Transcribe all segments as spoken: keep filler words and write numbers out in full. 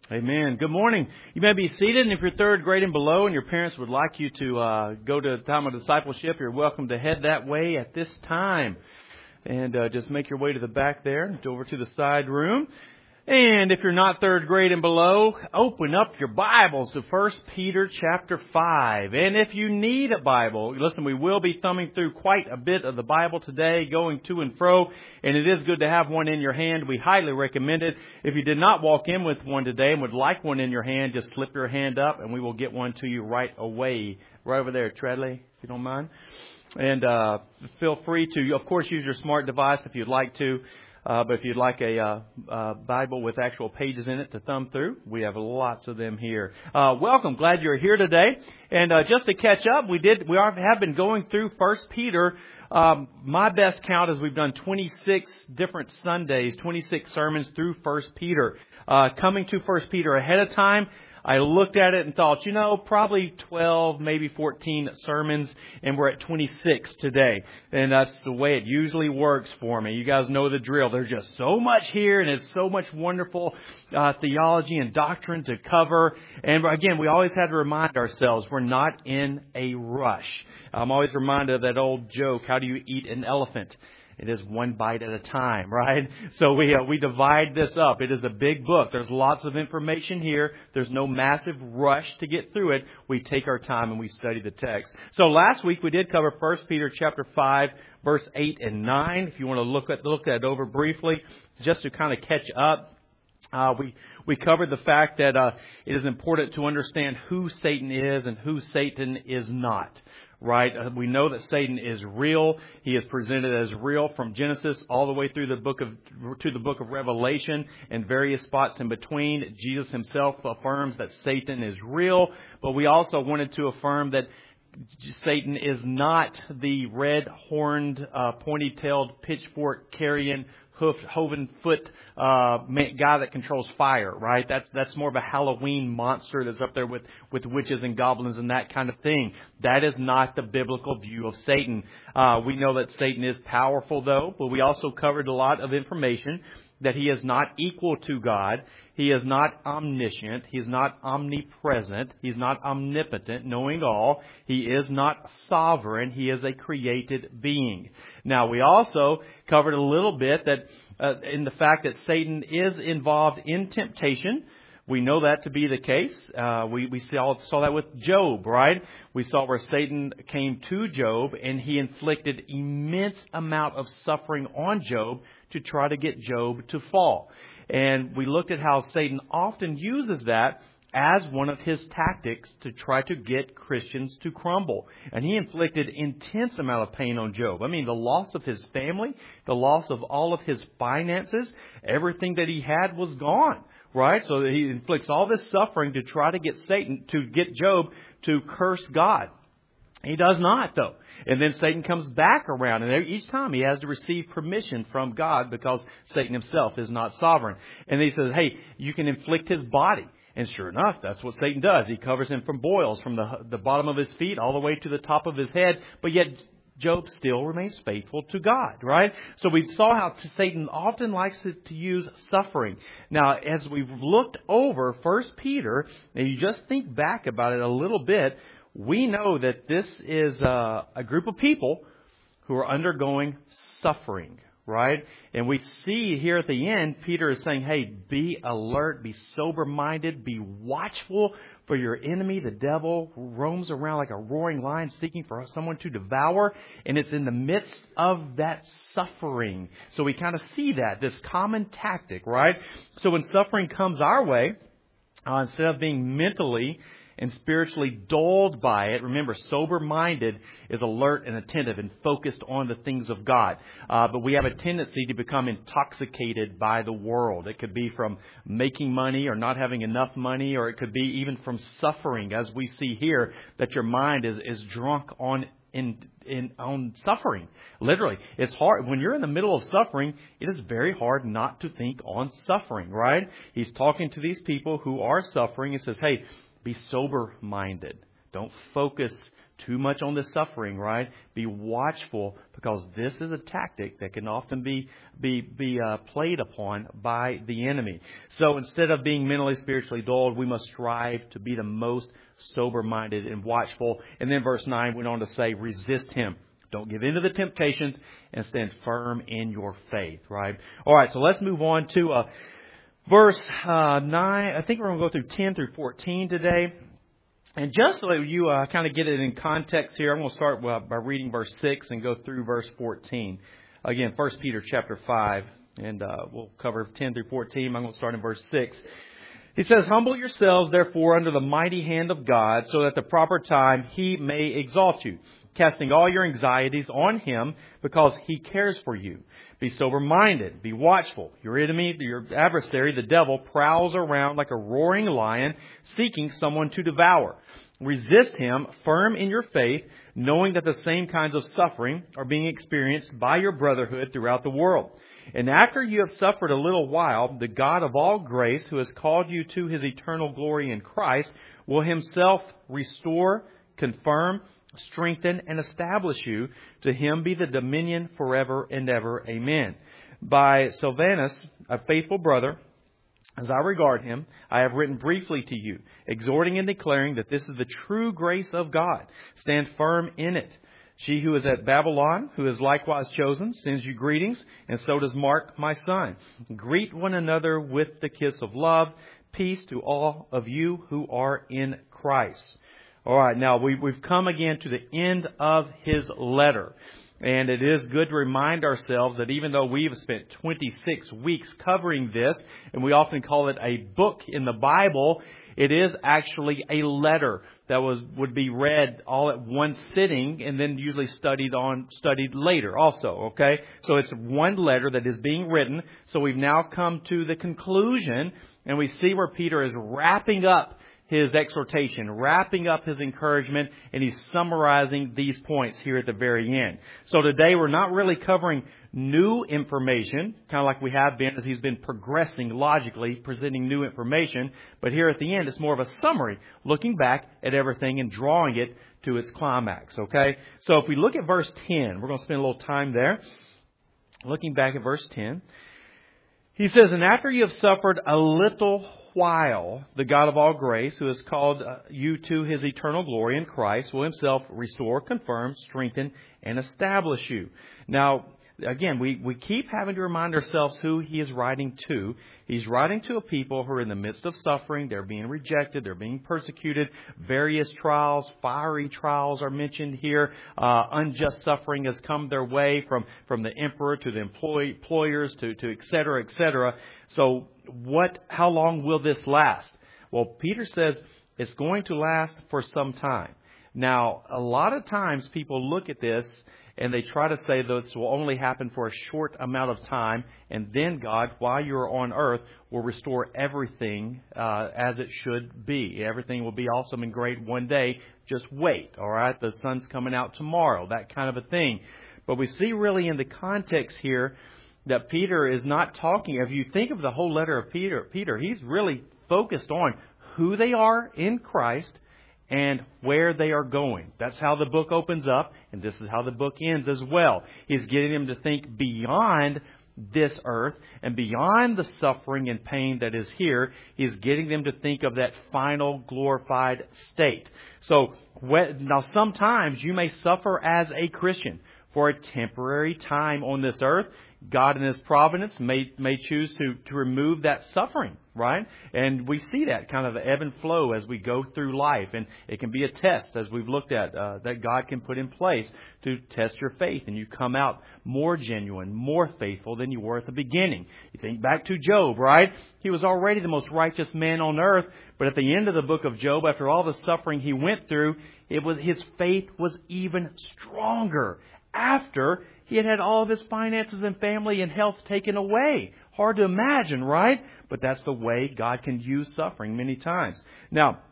Amen. Good morning. You may be seated, and if you're third grade and below and your parents would like you to uh, go to the time of discipleship, you're welcome to head that way at this time. And uh, just make your way to the back there, over to the side room. And if you're not third grade and below, open up your Bibles to First Peter chapter five. And if you need a Bible, listen, we will be thumbing through quite a bit of the Bible today, going to and fro. And it is good to have one in your hand. We highly recommend it. If you did not walk in with one today and would like one in your hand, just slip your hand up and we will get one to you right away. Right over there, Treadley, if you don't mind. And uh feel free to, of course, use your smart device if you'd like to. Uh, but if you'd like a uh, uh, Bible with actual pages in it to thumb through, we have lots of them here. Uh, welcome. Glad you're here today. And uh, just to catch up, we did we are, have been going through First Peter. Um, my best count is we've done twenty-six different Sundays, twenty-six sermons through First Peter. Uh, coming to First Peter ahead of time, I looked at it and thought, you know, probably twelve, maybe fourteen sermons, and we're at twenty-six today. And that's the way it usually works for me. You guys know the drill. There's just so much here, and it's so much wonderful uh, theology and doctrine to cover. And again, we always have to remind ourselves we're not in a rush. I'm always reminded of that old joke, how do you eat an elephant? It is one bite at a time, right? So we uh, we divide this up. It is a big book. There's lots of information here. There's no massive rush to get through it. We take our time and we study the text. So last week we did cover First Peter chapter five, verse eight and nine. If you want to look at look that over briefly, just to kind of catch up. Uh, we we covered the fact that uh, it is important to understand who Satan is and who Satan is not. Right? Uh, we know that Satan is real. He is presented as real from Genesis all the way through the book of to the book of Revelation and various spots in between. Jesus himself affirms that Satan is real, but we also wanted to affirm that Satan is not the red-horned, uh, pointy-tailed, pitchfork-carrying, hoof-hoven foot uh, guy that controls fire, right? That's that's more of a Halloween monster that's up there with, with witches and goblins and that kind of thing. That is not the biblical view of Satan. Uh, we know that Satan is powerful, though, but we also covered a lot of information that he is not equal to God. He is not omniscient. He is not omnipresent. He's not omnipotent, knowing all. He is not sovereign. He is a created being. Now, we also covered a little bit that uh, in the fact that Satan is involved in temptation. We know that to be the case. Uh, we, we saw, saw that with Job, right? We saw where Satan came to Job and he inflicted immense amount of suffering on Job to try to get Job to fall. And we looked at how Satan often uses that as one of his tactics to try to get Christians to crumble. And he inflicted intense amount of pain on Job. I mean, the loss of his family, the loss of all of his finances, everything that he had was gone. Right? So he inflicts all this suffering to try to get Satan, to get Job to curse God. He does not, though. And then Satan comes back around, and each time he has to receive permission from God because Satan himself is not sovereign. And he says, hey, you can inflict his body. And sure enough, that's what Satan does. He covers him from boils from the, the bottom of his feet all the way to the top of his head. But yet Job still remains faithful to God, right? So we saw how Satan often likes to, to use suffering. Now, as we've looked over First Peter, and you just think back about it a little bit, we know that this is a, a group of people who are undergoing suffering, right? And we see here at the end, Peter is saying, hey, be alert, be sober-minded, be watchful, for your enemy, the devil, roams around like a roaring lion seeking for someone to devour. And it's in the midst of that suffering. So we kind of see that, this common tactic, right? So when suffering comes our way, uh, instead of being mentally and spiritually dulled by it, remember, sober-minded is alert and attentive and focused on the things of God. Uh, but we have a tendency to become intoxicated by the world. It could be from making money or not having enough money, or it could be even from suffering, as we see here, that your mind is, is drunk on in in on suffering. Literally, it's hard. When you're in the middle of suffering, it is very hard not to think on suffering, right? He's talking to these people who are suffering and says, hey, be sober-minded. Don't focus too much on this suffering, right? Be watchful, because this is a tactic that can often be be be uh, played upon by the enemy. So instead of being mentally, spiritually dulled, we must strive to be the most sober-minded and watchful. And then verse nine went on to say, resist him. Don't give in to the temptations, and stand firm in your faith, right? All right, so let's move on to uh, verse uh, nine. I think we're going to go through ten through fourteen today. And just so you uh, kind of get it in context here, I'm going to start uh, by reading verse six and go through verse fourteen. Again, First Peter chapter five, and uh, we'll cover ten through fourteen. I'm going to start in verse six. He says, humble yourselves, therefore, under the mighty hand of God, so that at the proper time he may exalt you, casting all your anxieties on him, because he cares for you. Be sober-minded, be watchful. Your enemy, your adversary, the devil, prowls around like a roaring lion, seeking someone to devour. Resist him, firm in your faith, knowing that the same kinds of suffering are being experienced by your brotherhood throughout the world. And after you have suffered a little while, the God of all grace, who has called you to his eternal glory in Christ, will himself restore, confirm, strengthen, and establish you. To him be the dominion forever and ever. Amen. By Silvanus, a faithful brother, as I regard him, I have written briefly to you, exhorting and declaring that this is the true grace of God. Stand firm in it. She who is at Babylon, who is likewise chosen, sends you greetings, and so does Mark, my son. Greet one another with the kiss of love. Peace to all of you who are in Christ. All right, now we, we've come again to the end of his letter. And it is good to remind ourselves that even though we've spent twenty-six weeks covering this, and we often call it a book in the Bible, it is actually a letter that was would be read all at one sitting and then usually studied on studied later also, okay? So it's one letter that is being written. So we've now come to the conclusion, and we see where Peter is wrapping up his exhortation, wrapping up his encouragement, and he's summarizing these points here at the very end. So today we're not really covering new information, kind of like we have been as he's been progressing logically, presenting new information. But here at the end, it's more of a summary, looking back at everything and drawing it to its climax, okay? So if we look at verse ten, we're going to spend a little time there. Looking back at verse ten, he says, and after you have suffered a little while, the God of all grace, who has called uh, you to his eternal glory in Christ, will himself restore, confirm, strengthen, and establish you. Now, again, we, we keep having to remind ourselves who he is writing to. He's writing to a people who are in the midst of suffering. They're being rejected. They're being persecuted. Various trials, fiery trials are mentioned here. Uh, unjust suffering has come their way from, from the emperor to the employee, employers to, to et cetera, et cetera. So what, how long will this last? Well, Peter says it's going to last for some time. Now, a lot of times people look at this and they try to say that this will only happen for a short amount of time, and then God, while you're on earth, will restore everything uh, as it should be. Everything will be awesome and great one day. Just wait, all right? The sun's coming out tomorrow, that kind of a thing. But we see really in the context here that Peter is not talking. If you think of the whole letter of Peter, Peter, he's really focused on who they are in Christ and where they are going. That's how the book opens up, and this is how the book ends as well. He's getting them to think beyond this earth and beyond the suffering and pain that is here. He's getting them to think of that final glorified state. So now sometimes you may suffer as a Christian for a temporary time on this earth. God in His providence may may choose to, to remove that suffering, right? And we see that kind of ebb and flow as we go through life. And it can be a test, as we've looked at, uh, that God can put in place to test your faith. And you come out more genuine, more faithful than you were at the beginning. You think back to Job, right? He was already the most righteous man on earth. But at the end of the book of Job, after all the suffering he went through, it was his faith was even stronger after he had had all of his finances and family and health taken away. Hard to imagine, right? But that's the way God can use suffering many times. Now,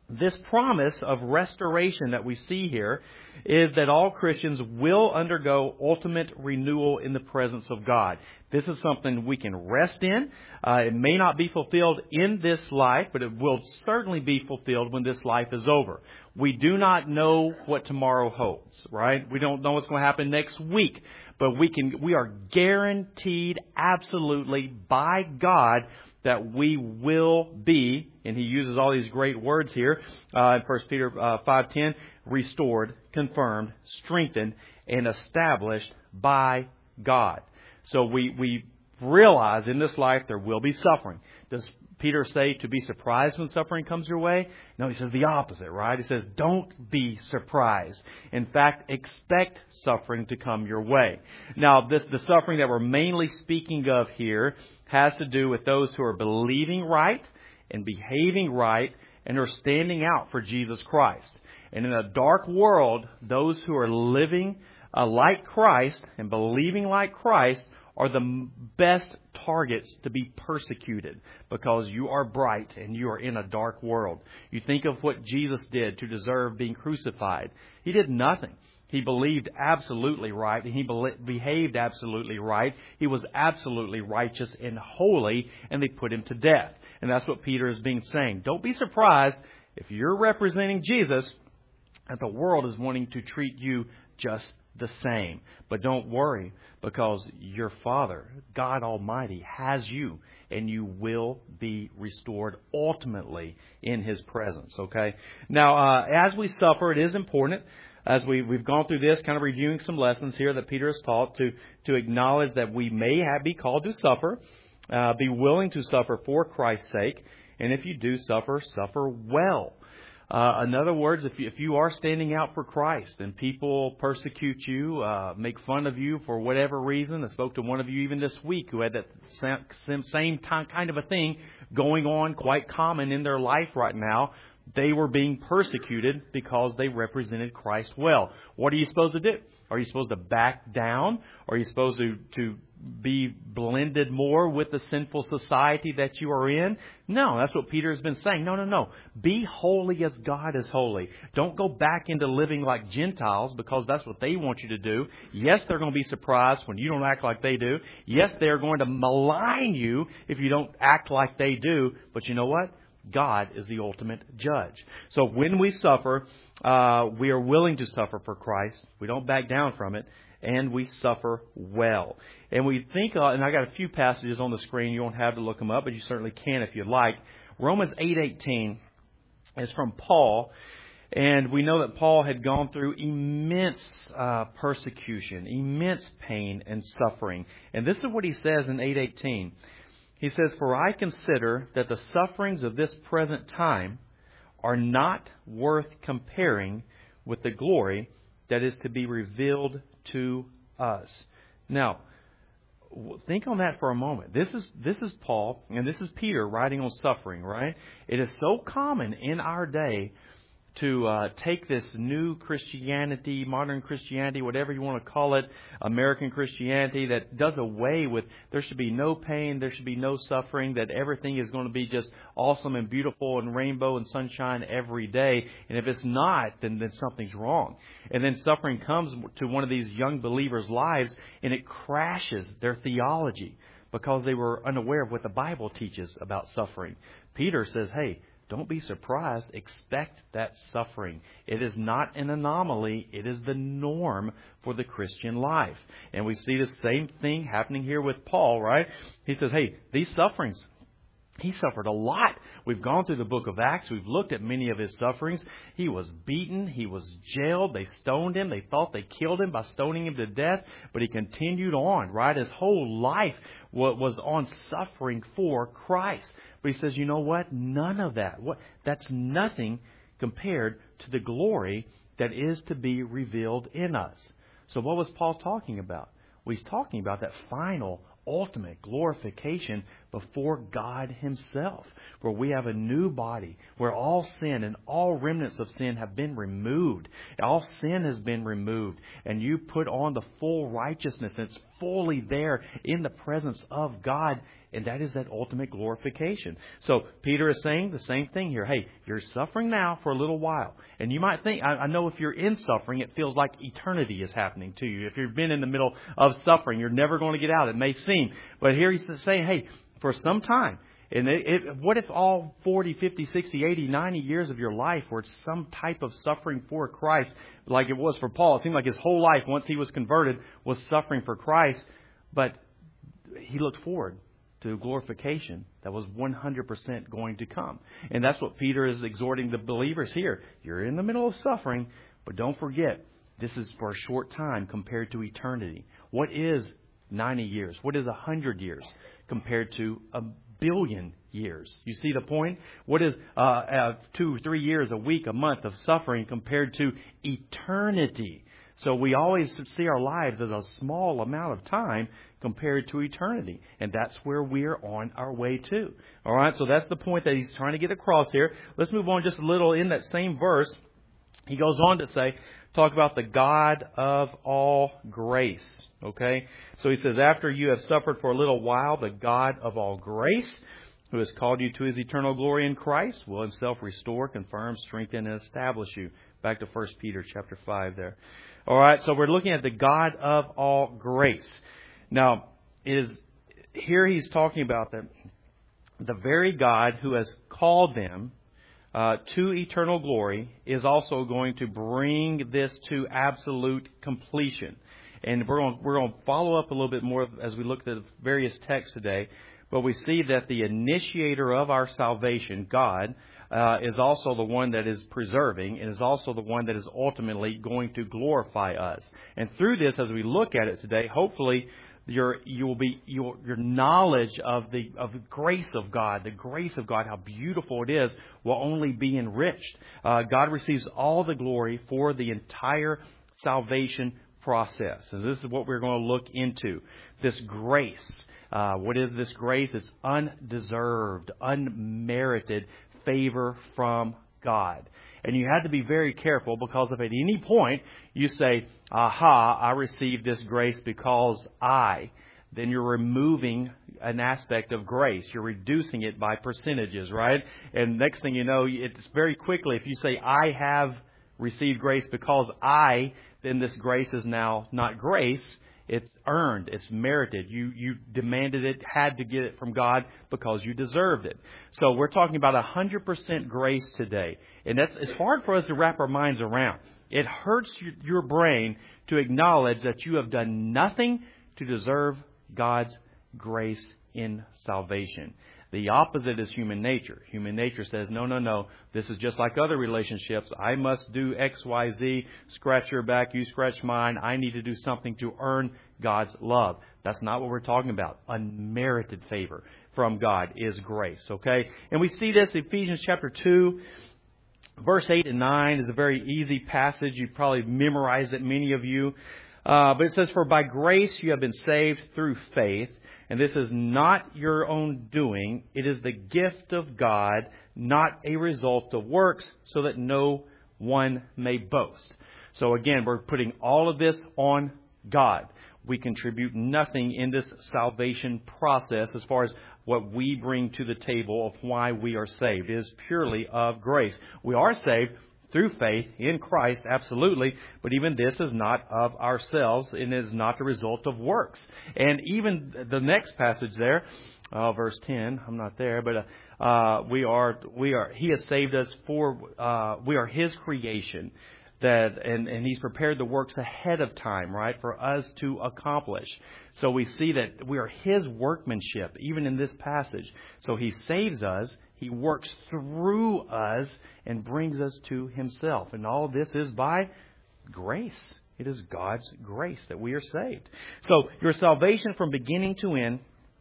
This promise of restoration that we see here is that all Christians will undergo ultimate renewal in the presence of God. This is something we can rest in. Uh, it may not be fulfilled in this life, but it will certainly be fulfilled when this life is over. We do not know what tomorrow holds, right? We don't know what's going to happen next week, but we can. We are guaranteed absolutely by God that we will be, and he uses all these great words here, uh, in First Peter uh, five ten, restored, confirmed, strengthened, and established by God. So we, we realize in this life there will be suffering. Does Peter say to be surprised when suffering comes your way? No, he says the opposite, right? He says don't be surprised. In fact, expect suffering to come your way. Now, this, the suffering that we're mainly speaking of here has to do with those who are believing right and behaving right and are standing out for Jesus Christ. And in a dark world, those who are living uh, like Christ and believing like Christ are the best targets to be persecuted because you are bright and you are in a dark world. You think of what Jesus did to deserve being crucified. He did nothing. He believed absolutely right and he be- behaved absolutely right. He was absolutely righteous and holy, and they put him to death. And that's what Peter is being saying. Don't be surprised if you're representing Jesus that the world is wanting to treat you just the same. But don't worry, because your Father, God Almighty, has you, and you will be restored ultimately in His presence. Okay? Now, uh, as we suffer, it is important, as we, we've gone through this, kind of reviewing some lessons here that Peter has taught, to, to acknowledge that we may have, be called to suffer, uh, be willing to suffer for Christ's sake, and if you do suffer, suffer well. Uh, in other words, if you, if you are standing out for Christ and people persecute you, uh, make fun of you for whatever reason, I spoke to one of you even this week who had that same, same time, kind of a thing going on, quite common in their life right now. They were being persecuted because they represented Christ well. What are you supposed to do? Are you supposed to back down? Are you supposed to, to be blended more with the sinful society that you are in? No, that's what Peter has been saying. No, no, no. Be holy as God is holy. Don't go back into living like Gentiles because that's what they want you to do. Yes, they're going to be surprised when you don't act like they do. Yes, they're going to malign you if you don't act like they do. But you know what? God is the ultimate judge. So when we suffer, uh, we are willing to suffer for Christ. We don't back down from it. And we suffer well. And we think, uh, and I got a few passages on the screen. You won't have to look them up, but you certainly can if you'd like. Romans eight eighteen is from Paul. And we know that Paul had gone through immense uh, persecution, immense pain and suffering. And this is what he says in eight eighteen. He says, "For I consider that the sufferings of this present time are not worth comparing with the glory that is to be revealed to us." Now, think on that for a moment. This is this is Paul, and this is Peter writing on suffering, right? It is so common in our day to uh, take this new Christianity, modern Christianity, whatever you want to call it, American Christianity, that does away with there should be no pain, there should be no suffering, that everything is going to be just awesome and beautiful and rainbow and sunshine every day. And if it's not, then, then something's wrong. And then suffering comes to one of these young believers' lives, and it crashes their theology because they were unaware of what the Bible teaches about suffering. Peter says, hey, don't be surprised. Expect that suffering. It is not an anomaly. It is the norm for the Christian life. And we see the same thing happening here with Paul, right? He says, hey, these sufferings, he suffered a lot. We've gone through the book of Acts. We've looked at many of his sufferings. He was beaten. He was jailed. They stoned him. They thought they killed him by stoning him to death. But he continued on, right? His whole life was on suffering for Christ. But he says, you know what? None of that. What? That's nothing compared to the glory that is to be revealed in us. So what was Paul talking about? Well, he's talking about that final, ultimate glorification before God Himself, where we have a new body, where all sin and all remnants of sin have been removed. All sin has been removed, and you put on the full righteousness. It's fully there in the presence of God, And that is that ultimate glorification. So Peter is saying the same thing here. Hey, you're suffering now for a little while. And you might think, I, I know if you're in suffering, it feels like eternity is happening to you. If you've been in the middle of suffering, you're never going to get out. It may seem. But here he's saying, hey, for some time. And it, it, what if all forty, fifty, sixty, eighty, ninety years of your life were some type of suffering for Christ, like it was for Paul? It seemed like his whole life, once he was converted, was suffering for Christ. But he looked forward to glorification that was one hundred percent going to come. And that's what Peter is exhorting the believers here. You're in the middle of suffering, but don't forget, this is for a short time compared to eternity. What is ninety years? What is one hundred years compared to a billion years? You see the point? What is uh, uh, two, three years, a week, a month of suffering compared to eternity? So we always see our lives as a small amount of time compared to eternity. And that's where we're on our way to. All right, so that's the point that he's trying to get across here. Let's move on just a little. In that same verse, he goes on to say, talk about the God of all grace. Okay? So he says, after you have suffered for a little while, the God of all grace, who has called you to his eternal glory in Christ, will himself restore, confirm, strengthen, and establish you. Back to First Peter chapter five there. All right, so we're looking at the God of all grace. Now, it is here he's talking about that the very God who has called them Uh, to eternal glory is also going to bring this to absolute completion. And we're going, we're going to follow up a little bit more as we look at the various texts today. But we see that the initiator of our salvation, God, uh, is also the one that is preserving and is also the one that is ultimately going to glorify us. And through this, as we look at it today, hopefully Your you will be your your knowledge of the of the grace of God, the grace of God, how beautiful it is, will only be enriched. Uh, God receives all the glory for the entire salvation process. So this is what we're going to look into. This grace. Uh, what is this grace? It's undeserved, unmerited favor from God. And you have to be very careful, because if at any point you say, aha, I received this grace because I, then you're removing an aspect of grace. You're reducing it by percentages, right? And next thing you know, it's very quickly, if you say, I have received grace because I, then this grace is now not grace. It's earned. It's merited. You you demanded it, had to get it from God because you deserved it. So we're talking about one hundred percent grace today. And that's it's hard for us to wrap our minds around. It hurts your brain to acknowledge that you have done nothing to deserve God's grace in salvation. The opposite is human nature. Human nature says, no, no, no, this is just like other relationships. I must do X, Y, Z, scratch your back, you scratch mine. I need to do something to earn God's love. That's not what we're talking about. Unmerited favor from God is grace, okay? And we see this in Ephesians chapter two. Verse eight and nine is a very easy passage. You've probably memorized it, many of you. Uh, but it says, for by grace you have been saved through faith. And this is not your own doing. It is the gift of God, not a result of works, so that no one may boast. So again, we're putting all of this on God. We contribute nothing in this salvation process as far as what we bring to the table of why we are saved. It is purely of grace. We are saved through faith in Christ, absolutely. But even this is not of ourselves, and is not the result of works. And even the next passage there, uh, verse ten, I'm not there, but uh, uh, we are, we are. He has saved us for. Uh, we are His creation. That and, and He's prepared the works ahead of time, right, for us to accomplish. So we see that we are His workmanship, even in this passage. So He saves us. He works through us and brings us to Himself. And all this is by grace. It is God's grace that we are saved. So your salvation from beginning to end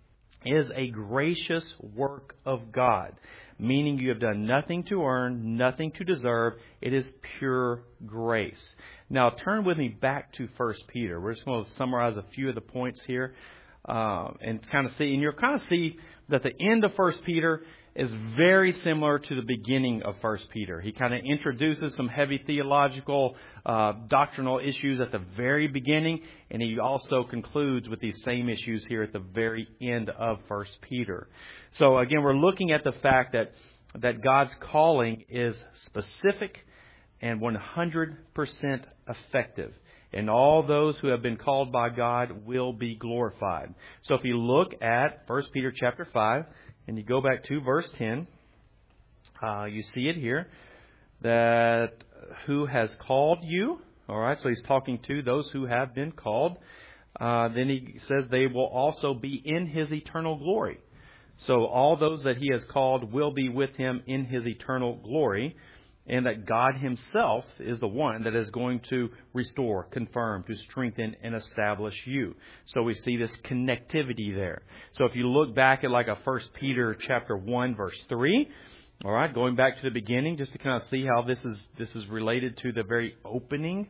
is a gracious work of God, meaning you have done nothing to earn, nothing to deserve. It is pure grace. Now turn with me back to First Peter. We're just going to summarize a few of the points here uh, and kind of see. And you'll kind of see that the end of First Peter, is very similar to the beginning of First Peter. He kind of introduces some heavy theological, uh, doctrinal issues at the very beginning, and he also concludes with these same issues here at the very end of First Peter. So again, we're looking at the fact that, that God's calling is specific and one hundred percent effective. And all those who have been called by God will be glorified. So if you look at First Peter chapter five, and you go back to verse ten, uh, you see it here, that who has called you. All right, so he's talking to those who have been called. Uh, then he says they will also be in his eternal glory. So all those that he has called will be with him in his eternal glory. And that God himself is the one that is going to restore, confirm, to strengthen, and establish you. So we see this connectivity there. So if you look back at like a First Peter chapter one, verse three, all right, going back to the beginning, just to kind of see how this is this is related to the very opening.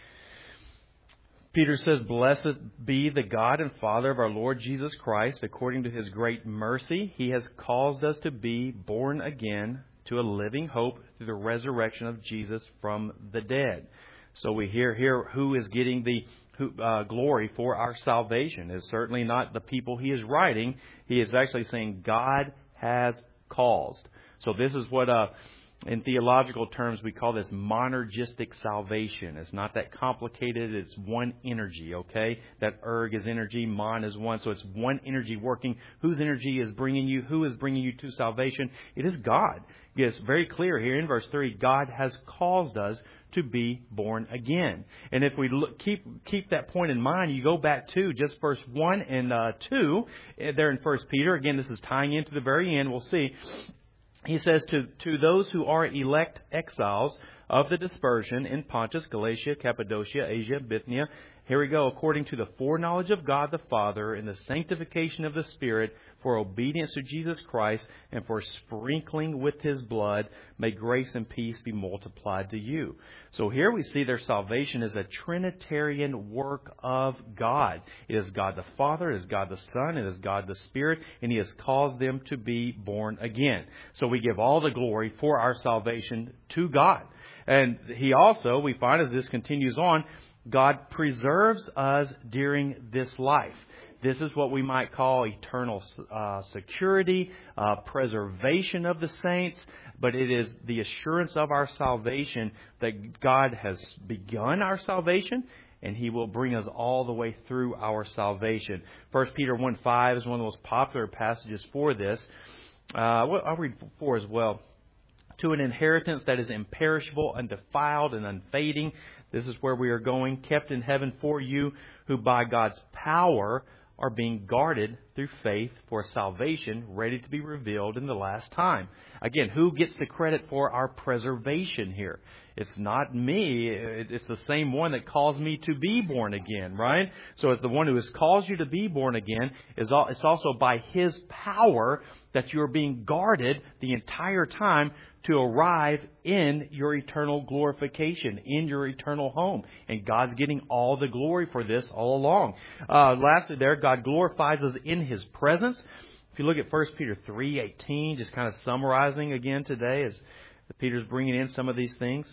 Peter says, "Blessed be the God and Father of our Lord Jesus Christ. According to his great mercy, he has caused us to be born again to a living hope through the resurrection of Jesus from the dead." So we hear here who is getting the uh, glory for our salvation. It's certainly not the people he is writing. He is actually saying God has caused. So this is what, uh, in theological terms, we call this monergistic salvation. It's not that complicated. It's one energy, okay? That erg is energy, mon is one. So it's one energy working. Whose energy is bringing you? Who is bringing you to salvation? It is God. It's very clear here in verse three. God has caused us to be born again. And if we look, keep keep that point in mind, you go back to just verse one and uh, two there in First Peter. Again, this is tying into the very end. We'll see. He says, to, to those who are elect exiles of the dispersion in Pontus, Galatia, Cappadocia, Asia, Bithynia. Here we go. According to the foreknowledge of God the Father and the sanctification of the Spirit, for obedience to Jesus Christ and for sprinkling with his blood, may grace and peace be multiplied to you. So here we see their salvation is a Trinitarian work of God. It is God the Father, it is God the Son, it is God the Spirit, and he has caused them to be born again. So we give all the glory for our salvation to God. And he also, we find as this continues on, God preserves us during this life. This is what we might call eternal uh, security, uh, preservation of the saints. But it is the assurance of our salvation that God has begun our salvation, and he will bring us all the way through our salvation. First Peter one five is one of the most popular passages for this. Uh, I'll read four as well. To an inheritance that is imperishable, undefiled, and unfading. This is where we are going, kept in heaven for you, who by God's power are being guarded through faith for salvation ready to be revealed in the last time. Again, who gets the credit for our preservation here? It's not me. It's the same one that caused me to be born again, right? So it's the one who has caused you to be born again. It's also by his power that you're being guarded the entire time to arrive in your eternal glorification, in your eternal home. And God's getting all the glory for this all along. Uh, lastly there, God glorifies us in his presence. If you look at First Peter three eighteen, just kind of summarizing again today as Peter's bringing in some of these things.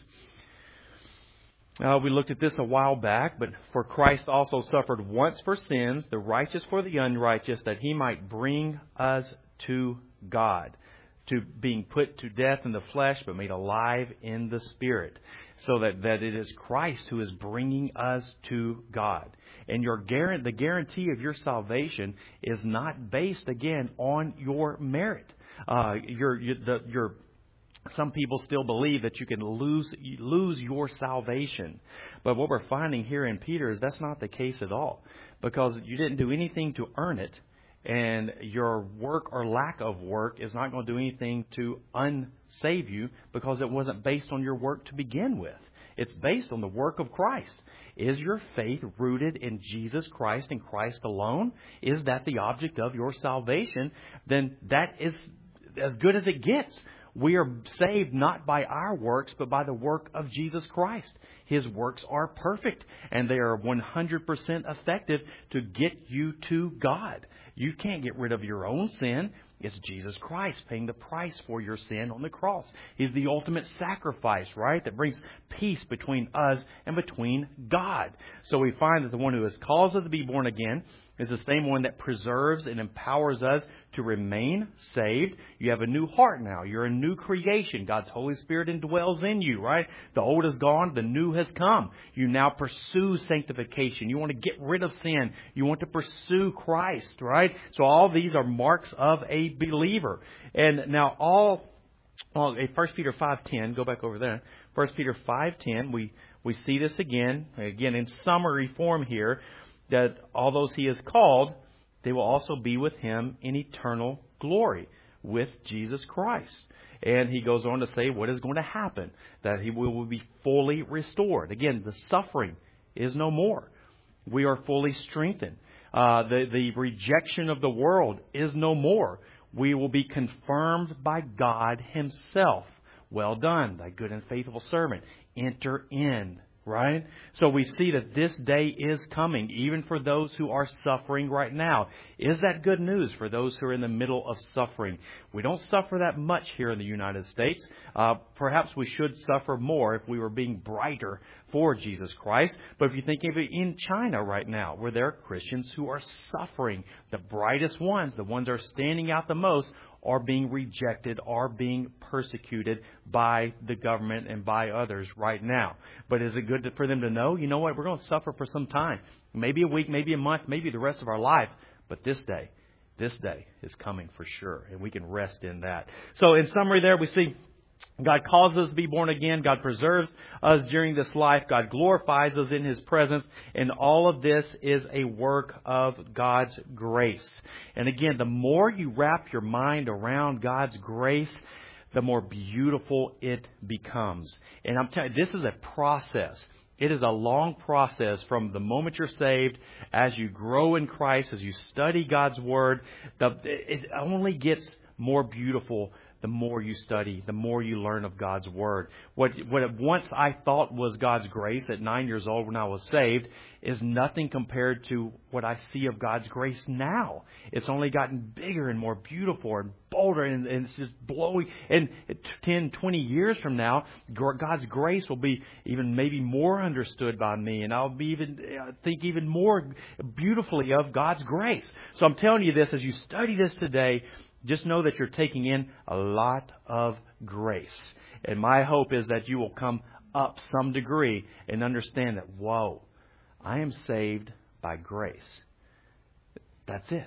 Uh, we looked at this a while back, but for Christ also suffered once for sins, the righteous for the unrighteous, that he might bring us to God, to being put to death in the flesh, but made alive in the Spirit, so that, that it is Christ who is bringing us to God. And your guarantee, the guarantee of your salvation is not based, again, on your merit. Uh, your, your, the, your Some people still believe that you can lose lose your salvation. But what we're finding here in Peter is that's not the case at all. Because you didn't do anything to earn it. And your work or lack of work is not going to do anything to unsave you, because it wasn't based on your work to begin with. It's based on the work of Christ. Is your faith rooted in Jesus Christ and Christ alone? Is that the object of your salvation? Then that is as good as it gets. We are saved not by our works, but by the work of Jesus Christ. His works are perfect, and they are one hundred percent effective to get you to God. You can't get rid of your own sin. It's Jesus Christ paying the price for your sin on the cross. He's the ultimate sacrifice, right? That brings peace between us and between God. So we find that the one who has caused us to be born again is the same one that preserves and empowers us to remain saved. You have a new heart now. You're a new creation. God's Holy Spirit indwells in you, right? The old is gone. The new has come. You now pursue sanctification. You want to get rid of sin. You want to pursue Christ, right? So all these are marks of a believer. And now all, well, First Peter five ten, go back over there. First Peter five ten, we, we see this again, again in summary form here, that all those He has called, they will also be with Him in eternal glory with Jesus Christ. And he goes on to say what is going to happen, that He will be fully restored. Again, the suffering is no more. We are fully strengthened. Uh, the, the rejection of the world is no more. We will be confirmed by God Himself. Well done, thy good and faithful servant. Enter in. Right? So we see that this day is coming, even for those who are suffering right now. Is that good news for those who are in the middle of suffering? We don't suffer that much here in the United States. Uh, perhaps we should suffer more if we were being brighter for Jesus Christ. But if you think of it in China right now, where there are Christians who are suffering, the brightest ones, the ones that are standing out the most, are being rejected, are being persecuted by the government and by others right now. But is it good to, for them to know, you know what, we're going to suffer for some time. Maybe a week, maybe a month, maybe the rest of our life. But this day, this day is coming for sure. And we can rest in that. So in summary there, we see God calls us to be born again. God preserves us during this life. God glorifies us in His presence. And all of this is a work of God's grace. And again, the more you wrap your mind around God's grace, the more beautiful it becomes. And I'm telling you, this is a process. It is a long process from the moment you're saved, as you grow in Christ, as you study God's Word. The, it only gets more beautiful the more you study, the more you learn of God's Word. What, what once I thought was God's grace at nine years old when I was saved is nothing compared to what I see of God's grace now. It's only gotten bigger and more beautiful and bolder, and, and it's just blowing. And ten, twenty years from now, God's grace will be even maybe more understood by me, and I'll be even uh, think even more beautifully of God's grace. So I'm telling you this, as you study this today, just know that you're taking in a lot of grace. And my hope is that you will come up some degree and understand that, whoa, I am saved by grace. That's it.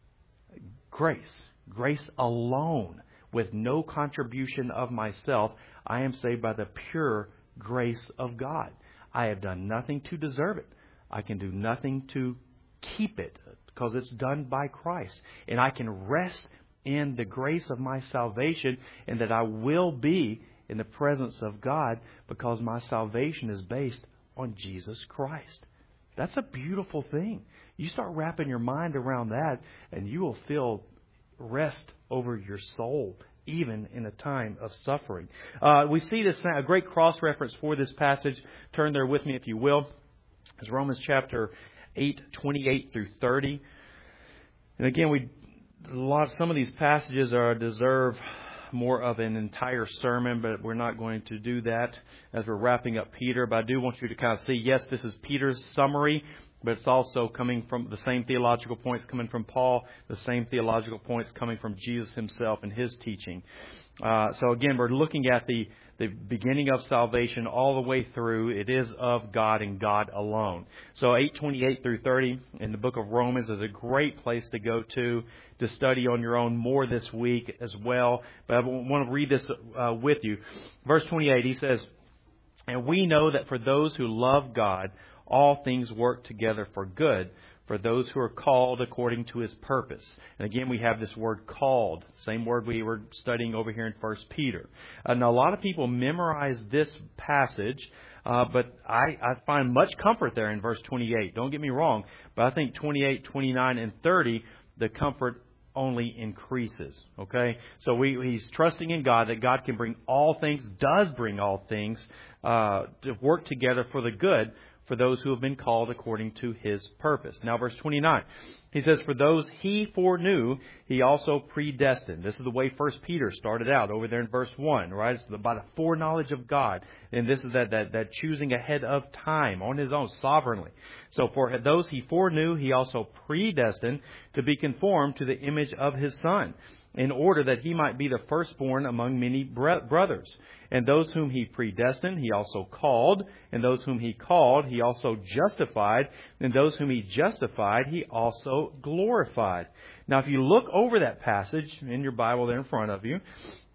Grace. Grace alone, with no contribution of myself. I am saved by the pure grace of God. I have done nothing to deserve it. I can do nothing to keep it, because it's done by Christ. And I can rest in the grace of my salvation, and that I will be in the presence of God because my salvation is based on Jesus Christ. That's a beautiful thing. You start wrapping your mind around that, and you will feel rest over your soul, even in a time of suffering. Uh, we see this, a great cross-reference for this passage. Turn there with me, if you will. It's Romans chapter eight, twenty-eight through thirty. And again, we a lot. Some of these passages are deserve more of an entire sermon, but we're not going to do that as we're wrapping up Peter. But I do want you to kind of see, yes, this is Peter's summary, but it's also coming from the same theological points coming from Paul, the same theological points coming from Jesus Himself and His teaching. Uh, so again, we're looking at the, the beginning of salvation all the way through. It is of God and God alone. So eight twenty-eight through thirty in the book of Romans is a great place to go to, to study on your own more this week as well. But I want to read this uh, with you. Verse twenty-eight, he says, "And we know that for those who love God, all things work together for good, for those who are called according to His purpose." And again, we have this word called, same word we were studying over here in First Peter. Uh, now, a lot of people memorize this passage, uh, but I, I find much comfort there in verse twenty-eight. Don't get me wrong, but I think twenty-eight, twenty-nine, and thirty, the comfort only increases. Okay? So we, he's trusting in God that God can bring all things, does bring all things, uh, to work together for the good for those who have been called according to His purpose. Now, verse twenty-nine. He says, for those he foreknew, he also predestined. This is the way First Peter started out over there in verse one, right? It's about the foreknowledge of God. And this is that, that, that choosing ahead of time on his own, sovereignly. So for those he foreknew, he also predestined to be conformed to the image of his Son, in order that he might be the firstborn among many brothers. And those whom he predestined, he also called. And those whom he called, he also justified. And those whom he justified, he also glorified. Now, if you look over that passage in your Bible there in front of you,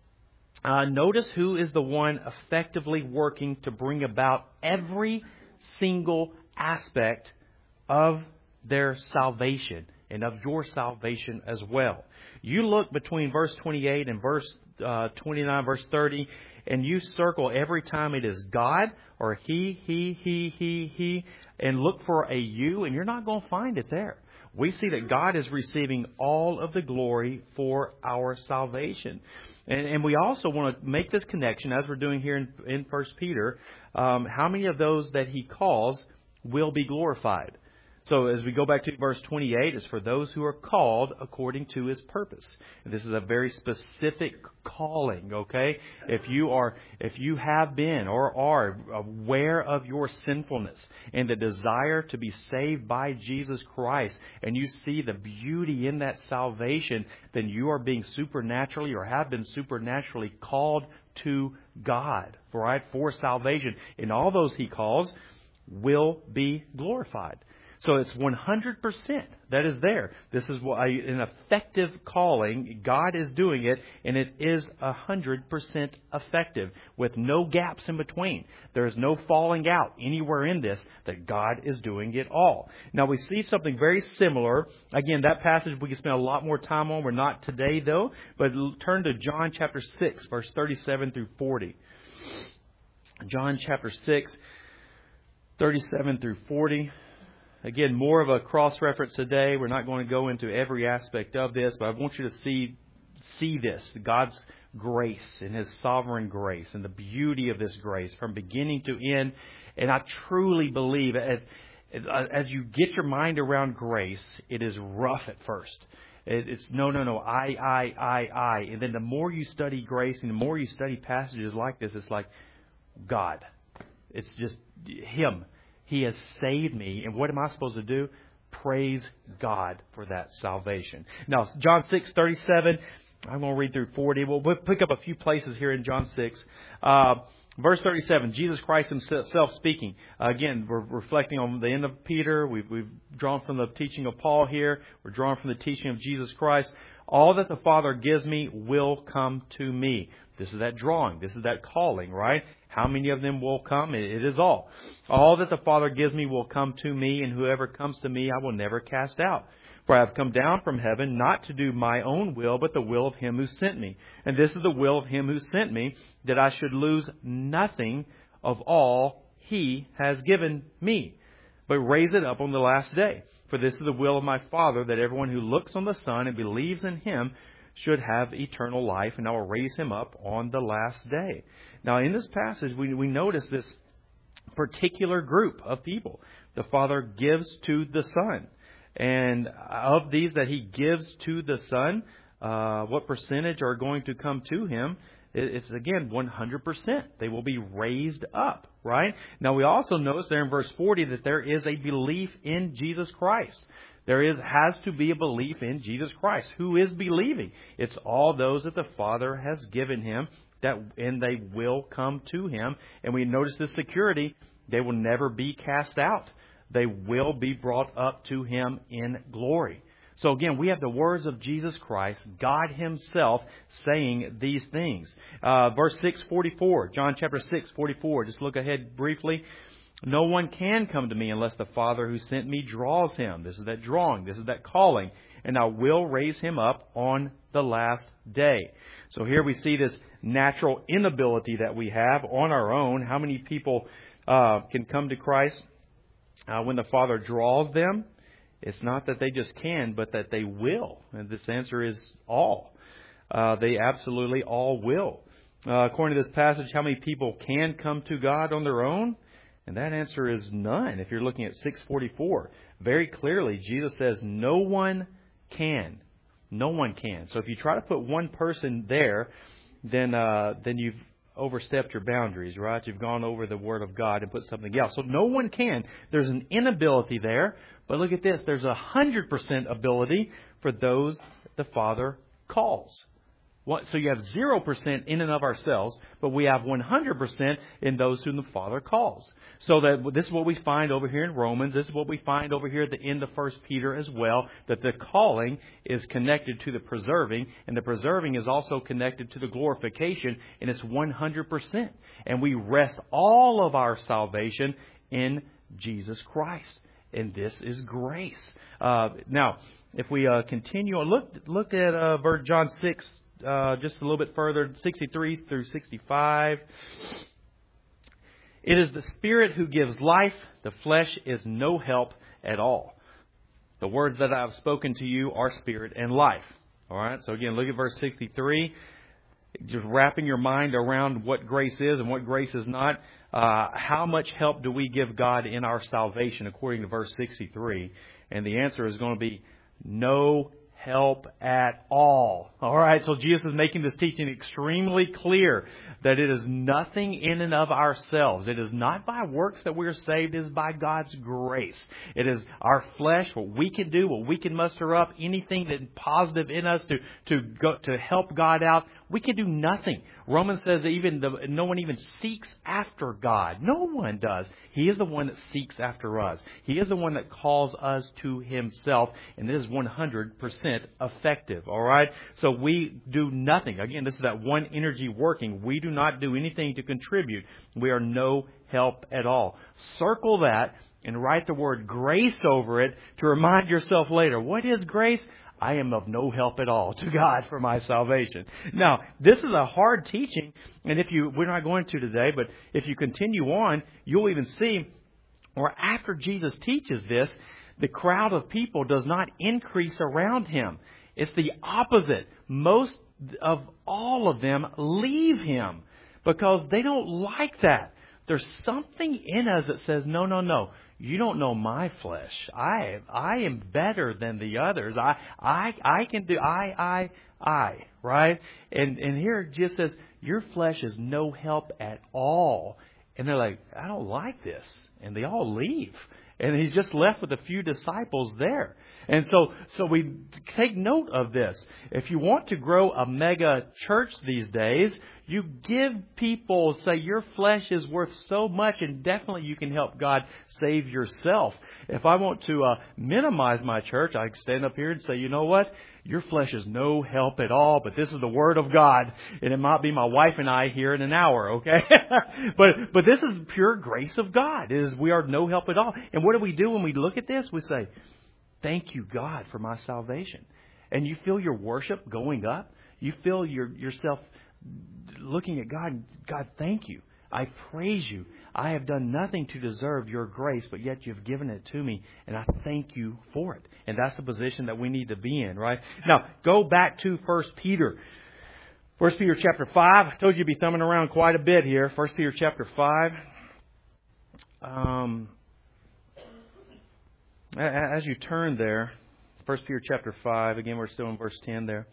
uh, notice who is the one effectively working to bring about every single aspect of their salvation and of your salvation as well. You look between verse twenty-eight and verse uh, twenty-nine, verse thirty, and you circle every time it is God or he, he, he, he, he, and look for a you, and you're not going to find it there. We see that God is receiving all of the glory for our salvation. And, and we also want to make this connection, as we're doing here in, in First Peter, um, how many of those that he calls will be glorified? So as we go back to verse twenty-eight, it's for those who are called according to his purpose. And this is a very specific calling, okay? If you are, if you have been or are aware of your sinfulness and the desire to be saved by Jesus Christ, and you see the beauty in that salvation, then you are being supernaturally or have been supernaturally called to God, right? For salvation. And all those he calls will be glorified. So it's one hundred percent that is there. This is what an effective calling. God is doing it, and it is one hundred percent effective with no gaps in between. There is no falling out anywhere in this, that God is doing it all. Now we see something very similar. Again, that passage we can spend a lot more time on. We're not today though, but turn to John chapter six, verse thirty-seven through forty. John chapter six, thirty-seven through forty. Again, more of a cross-reference today. We're not going to go into every aspect of this, but I want you to see see this, God's grace and his sovereign grace and the beauty of this grace from beginning to end. And I truly believe as as, as you get your mind around grace, it is rough at first. It's no, no, no, I, I, I, I. And then the more you study grace and the more you study passages like this, it's like God. It's just him. He has saved me. And what am I supposed to do? Praise God for that salvation. Now, John six thirty-seven. I'm going to read through forty. We'll pick up a few places here in John six. Uh, verse thirty-seven, Jesus Christ himself speaking. Uh, again, we're reflecting on the end of Peter. We've, we've drawn from the teaching of Paul here. We're drawing from the teaching of Jesus Christ. All that the Father gives me will come to me. This is that drawing. This is that calling, right? How many of them will come? It is all. All that the Father gives me will come to me, and whoever comes to me I will never cast out. For I have come down from heaven not to do my own will, but the will of him who sent me. And this is the will of him who sent me, that I should lose nothing of all he has given me, but raise it up on the last day. For this is the will of my Father, that everyone who looks on the Son and believes in him should have eternal life, and I will raise him up on the last day. Now, in this passage, we, we notice this particular group of people. The Father gives to the Son. And of these that he gives to the Son, uh, what percentage are going to come to him? It's, again, one hundred percent. They will be raised up, right? Now, we also notice there in verse forty that there is a belief in Jesus Christ. There is has to be a belief in Jesus Christ. Who is believing? It's all those that the Father has given him, that and they will come to him. And we notice the security. They will never be cast out. They will be brought up to him in glory. So again, we have the words of Jesus Christ, God himself, saying these things. Uh, verse six forty-four, John chapter six forty-four. Just look ahead briefly. No one can come to me unless the Father who sent me draws him. This is that drawing. This is that calling. And I will raise him up on the last day. So here we see this natural inability that we have on our own. How many people uh, can come to Christ uh, when the Father draws them? It's not that they just can, but that they will. And this answer is all. Uh, they absolutely all will. Uh, according to this passage, how many people can come to God on their own? And that answer is none. If you're looking at six forty-four, very clearly, Jesus says no one can. No one can. So if you try to put one person there, then uh, then you've overstepped your boundaries, right? You've gone over the Word of God and put something else. So no one can. There's an inability there. But look at this. There's a one hundred percent ability for those the Father calls. What, so you have zero percent in and of ourselves, but we have one hundred percent in those whom the Father calls. So that this is what we find over here in Romans. This is what we find over here at the end of First Peter as well, that the calling is connected to the preserving, and the preserving is also connected to the glorification, and it's one hundred percent. And we rest all of our salvation in Jesus Christ. And this is grace. Uh, now, if we uh, continue, look look at uh, verse John six, uh, just a little bit further, sixty-three through sixty-five. It is the Spirit who gives life. The flesh is no help at all. The words that I have spoken to you are spirit and life. All right. So again, look at verse sixty-three. Just wrapping your mind around what grace is and what grace is not. Uh, how much help do we give God in our salvation according to verse sixty-three? And the answer is going to be no help at all. All right, so Jesus is making this teaching extremely clear that it is nothing in and of ourselves. It is not by works that we are saved. It is by God's grace. It is our flesh, what we can do, what we can muster up, anything that is positive in us to to go to help God out. We can do nothing. Romans says that even the, no one even seeks after God. No one does. He is the one that seeks after us. He is the one that calls us to Himself, and this is one hundred percent effective. All right? So we do nothing. Again, this is that one energy working. We do not do anything to contribute. We are no help at all. Circle that and write the word grace over it to remind yourself later. What is grace? I am of no help at all to God for my salvation. Now, this is a hard teaching, and if you, we're not going to today, but if you continue on, you'll even see, or after Jesus teaches this, the crowd of people does not increase around Him. It's the opposite. Most of all of them leave Him because they don't like that. There's something in us that says, no, no, no. You don't know my flesh. I I am better than the others. I I I can do I I I right? And and here it just says your flesh is no help at all. And they're like, I don't like this. And they all leave. And He's just left with a few disciples there. And so so we take note of this. If you want to grow a mega church these days, you give people, say, your flesh is worth so much, and definitely you can help God save yourself. If I want to uh, minimize my church, I can stand up here and say, you know what? Your flesh is no help at all, but this is the Word of God. And it might be my wife and I here in an hour, okay? but but this is pure grace of God. It is we are no help at all. And what do we do when we look at this? We say, thank you, God, for my salvation. And you feel your worship going up. You feel your yourself looking at God. God, thank you. I praise you. I have done nothing to deserve your grace, but yet you've given it to me, and I thank you for it. And that's the position that we need to be in, right? Now, go back to First Peter. First Peter chapter five. I told you to be thumbing around quite a bit here. First Peter chapter five. Um, as you turn there, First Peter chapter five. Again, we're still in verse ten there.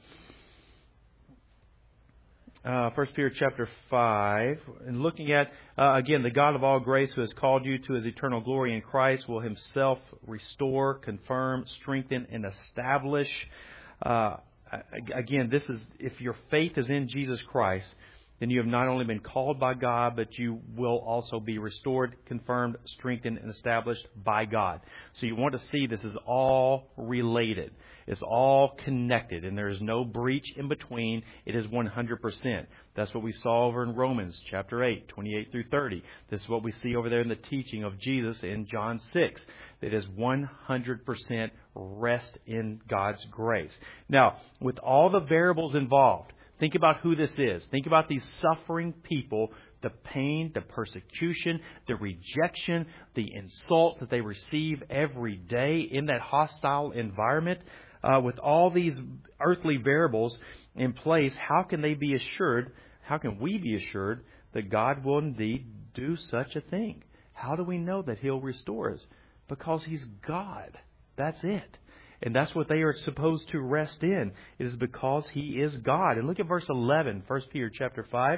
Uh, First Peter chapter five, and looking at, uh, again, the God of all grace who has called you to His eternal glory in Christ will Himself restore, confirm, strengthen, and establish. Uh, again, this is, if your faith is in Jesus Christ, then you have not only been called by God, but you will also be restored, confirmed, strengthened, and established by God. So you want to see this is all related. It's all connected, and there is no breach in between. It is one hundred percent. That's what we saw over in Romans chapter eight, twenty-eight through thirty. This is what we see over there in the teaching of Jesus in John six. It is one hundred percent rest in God's grace. Now, with all the variables involved, think about who this is. Think about these suffering people, the pain, the persecution, the rejection, the insults that they receive every day in that hostile environment. Uh, with all these earthly variables in place, how can they be assured, how can we be assured that God will indeed do such a thing? How do we know that He'll restore us? Because He's God. That's it. And that's what they are supposed to rest in. It is because He is God. And look at verse eleven, First Peter chapter five.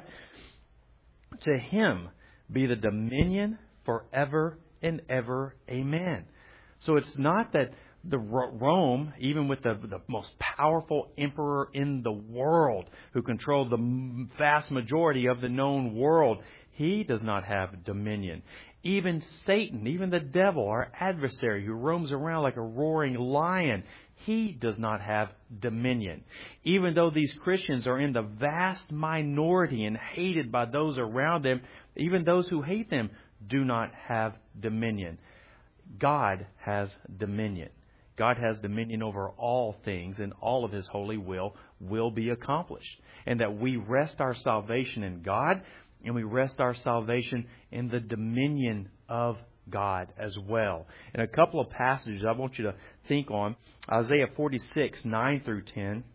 To Him be the dominion forever and ever. Amen. So it's not that the Rome, even with the, the most powerful emperor in the world, who controlled the vast majority of the known world, he does not have dominion. Even Satan, even the devil, our adversary who roams around like a roaring lion, he does not have dominion. Even though these Christians are in the vast minority and hated by those around them, even those who hate them do not have dominion. God has dominion. God has dominion over all things, and all of His holy will will be accomplished. And that we rest our salvation in God, and we rest our salvation in the dominion of God as well. And a couple of passages I want you to think on. Isaiah forty-six, nine through ten.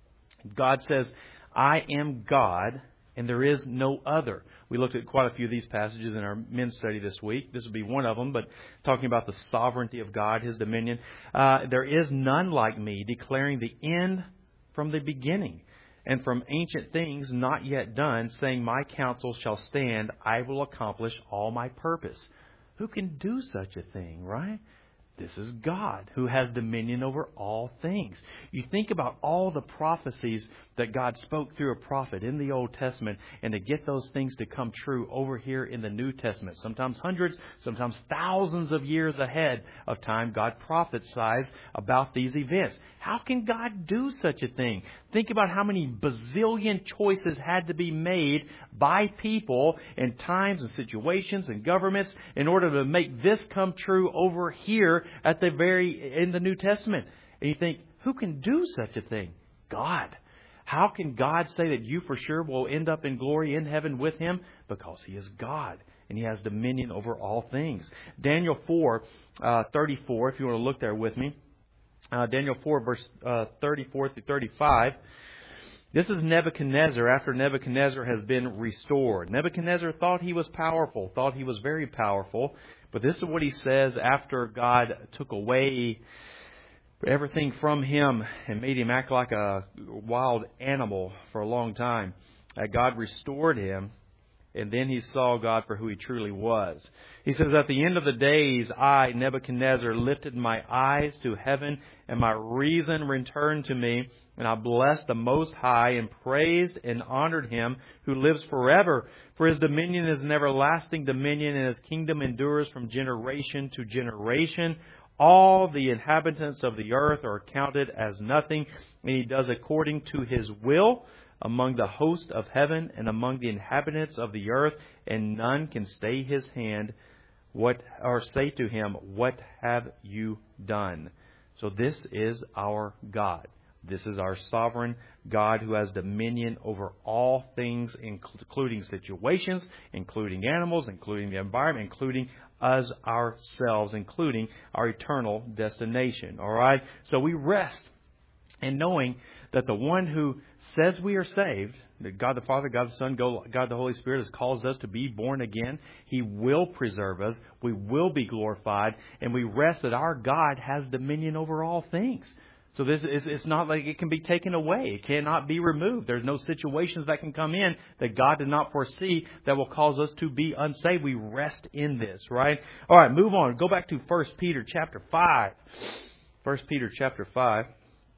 God says, I am God, and there is no other. We looked at quite a few of these passages in our men's study this week. This will be one of them, but talking about the sovereignty of God, His dominion. Uh, there is none like me, declaring the end from the beginning, and from ancient things not yet done, saying, my counsel shall stand, I will accomplish all my purpose. Who can do such a thing, right? This is God who has dominion over all things. You think about all the prophecies that God spoke through a prophet in the Old Testament, and to get those things to come true over here in the New Testament. Sometimes hundreds, sometimes thousands of years ahead of time, God prophesies about these events. How can God do such a thing? Think about how many bazillion choices had to be made by people in times and situations and governments in order to make this come true over here at the very in the New Testament. And you think, who can do such a thing? God. How can God say that you for sure will end up in glory in heaven with Him? Because He is God, and He has dominion over all things. Daniel four, uh, thirty-four, if you want to look there with me. Uh, Daniel four, verse uh, thirty-four through thirty-five. This is Nebuchadnezzar after Nebuchadnezzar has been restored. Nebuchadnezzar thought he was powerful, thought he was very powerful. But this is what he says after God took away everything from him and made him act like a wild animal for a long time. That God restored him, and then he saw God for who He truly was. He says, at the end of the days, I, Nebuchadnezzar, lifted my eyes to heaven, and my reason returned to me, and I blessed the Most High, and praised and honored Him who lives forever. For His dominion is an everlasting dominion, and His kingdom endures from generation to generation. All the inhabitants of the earth are counted as nothing, and He does according to His will among the host of heaven and among the inhabitants of the earth, and none can stay His hand what or say to Him, what have you done? So this is our God. This is our sovereign God who has dominion over all things, including situations, including animals, including the environment, including us ourselves, including our eternal destination. All right? So we rest in knowing that the one who says we are saved, that God the Father, God the Son, God the Holy Spirit has caused us to be born again. He will preserve us. We will be glorified. And we rest that our God has dominion over all things. So this is, it's not like it can be taken away. It cannot be removed. There's no situations that can come in that God did not foresee that will cause us to be unsaved. We rest in this, right? All right, move on. Go back to First Peter chapter five. First Peter chapter five.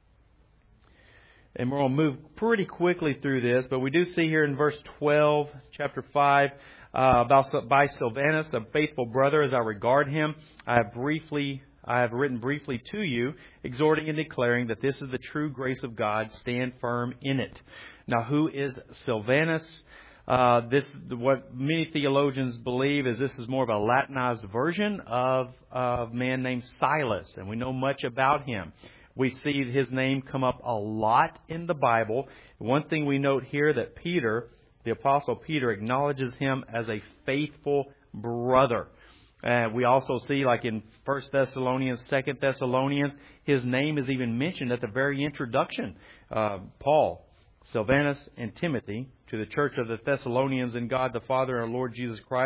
And we're going to move pretty quickly through this, but we do see here in verse twelve, chapter five, uh, about by Silvanus, a faithful brother, as I regard him, I have briefly, I have written briefly to you, exhorting and declaring that this is the true grace of God. Stand firm in it. Now, who is Silvanus? Uh, this, what many theologians believe is this is more of a Latinized version of, of a man named Silas, and we know much about him. We see his name come up a lot in the Bible. One thing we note here that Peter, the Apostle Peter, acknowledges him as a faithful brother. And we also see, like in First Thessalonians, Second Thessalonians, his name is even mentioned at the very introduction. Uh, Paul, Silvanus, and Timothy, to the church of the Thessalonians in God the Father and our Lord Jesus Christ,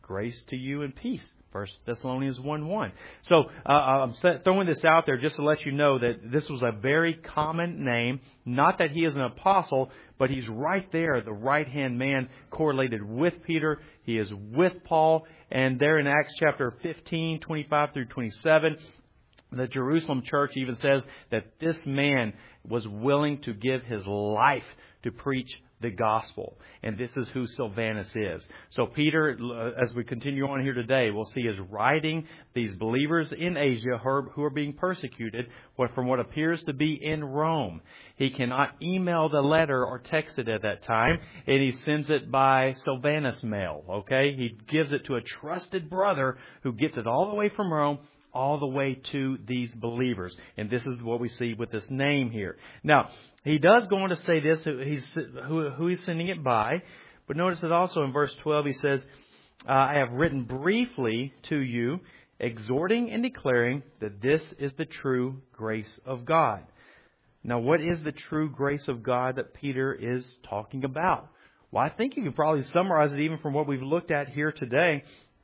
Grace to you and peace. First Thessalonians one one. So uh, I'm throwing this out there just to let you know that this was a very common name. Not that he is an apostle, but he's right there, the right-hand man correlated with Peter. He is with Paul. And there in Acts chapter fifteen, twenty-five through twenty-seven, the Jerusalem church even says that this man was willing to give his life to preach the gospel. And this is who Silvanus is. So Peter, as we continue on here today, we'll see is writing these believers in Asia who are being persecuted from what appears to be in Rome. He cannot email the letter or text it at that time, and he sends it by Silvanus mail. Okay? He gives it to a trusted brother who gets it all the way from Rome all the way to these believers. And this is what we see with this name here. Now, he does go on to say this, he's, who, who he's sending it by. But notice that also in verse twelve he says, uh, I have written briefly to you, exhorting and declaring that this is the true grace of God. Now, what is the true grace of God that Peter is talking about? Well, I think you can probably summarize it even from what we've looked at here today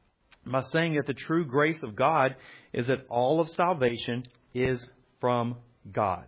by saying that the true grace of God is that all of salvation is from God.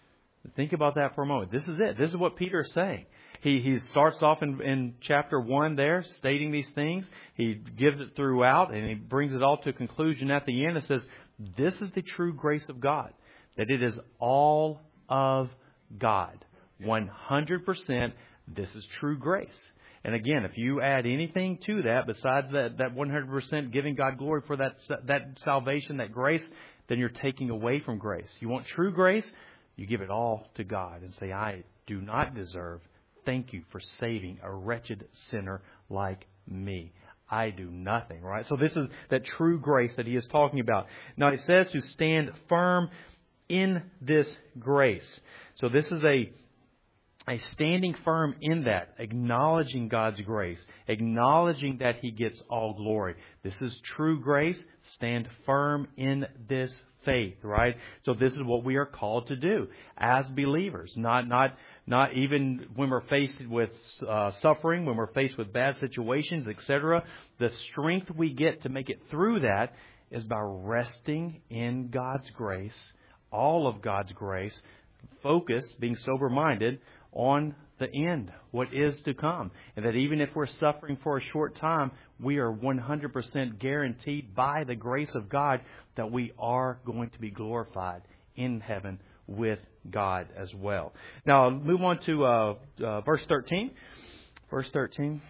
Think about that for a moment. This is it. This is what Peter is saying. He he starts off in, in chapter one there, stating these things. He gives it throughout, and he brings it all to a conclusion at the end. It says, this is the true grace of God, that it is all of God. one hundred percent, this is true grace. And again, if you add anything to that besides that, that one hundred percent giving God glory for that that salvation, that grace, then you're taking away from grace. You want true grace? You give it all to God and say, I do not deserve. Thank you for saving a wretched sinner like me. I do nothing, right? So this is that true grace that he is talking about. Now it says to stand firm in this grace. So this is a A standing firm in that, acknowledging God's grace, acknowledging that He gets all glory. This is true grace. Stand firm in this faith, right? So this is what we are called to do as believers. Not, not, not even when we're faced with uh, suffering, when we're faced with bad situations, et cetera. The strength we get to make it through that is by resting in God's grace, all of God's grace, focused, being sober-minded on the end, what is to come. And that even if we're suffering for a short time, we are one hundred percent guaranteed by the grace of God that we are going to be glorified in heaven with God as well. Now, I'll move on to uh, uh, verse thirteen. Verse thirteen.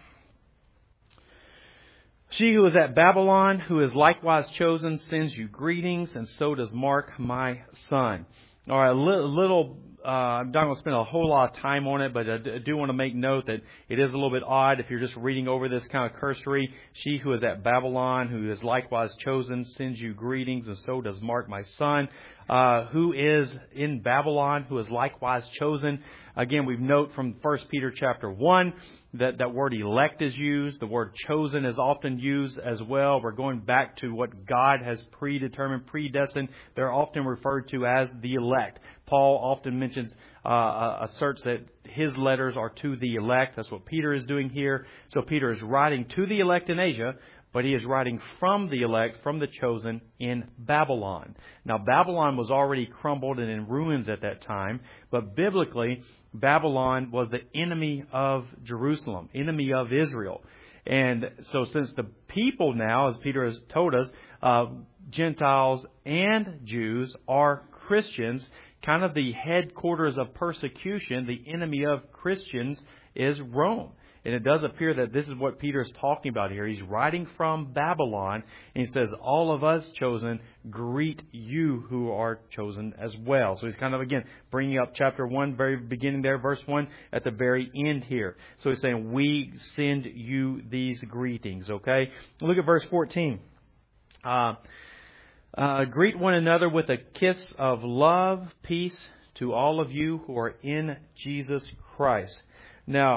She who is at Babylon, who is likewise chosen, sends you greetings, and so does Mark, my son. All right, a little... little Uh, I'm not going to spend a whole lot of time on it, but I do want to make note that it is a little bit odd if you're just reading over this kind of cursory. She who is at Babylon, who is likewise chosen, sends you greetings, and so does Mark, my son. Uh, who is in Babylon, who is likewise chosen. Again, we note from First Peter chapter one that that word elect is used. The word chosen is often used as well. We're going back to what God has predetermined, predestined. They're often referred to as the elect. Paul often mentions, uh, asserts that his letters are to the elect. That's what Peter is doing here. So Peter is writing to the elect in Asia, but he is writing from the elect, from the chosen in Babylon. Now, Babylon was already crumbled and in ruins at that time, but biblically, Babylon was the enemy of Jerusalem, enemy of Israel. And so since the people now, as Peter has told us, uh, Gentiles and Jews are Christians, kind of the headquarters of persecution, the enemy of Christians is Rome. And it does appear that this is what Peter is talking about here. He's writing from Babylon, and he says, all of us chosen, greet you who are chosen as well. So he's kind of, again, bringing up chapter one, very beginning there, verse one, at the very end here. So he's saying, we send you these greetings, okay? Look at verse fourteen. Uh, uh, greet one another with a kiss of love, peace to all of you who are in Jesus Christ. Now,